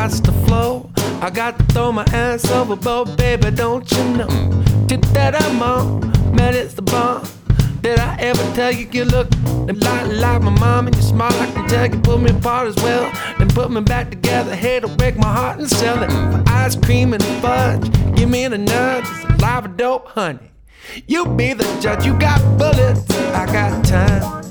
got to flow. I got to throw my ass overboard, baby, don't you know? Tip that I'm on, man, it's the bomb. Did I ever tell you you look a lot like my mom and you're smart? I can tell you put me apart as well, then put me back together. Hate to break my heart and sell it for ice cream and fudge. Give me the nudge, it's a live dope, honey. You be the judge, you got bullets, I got time.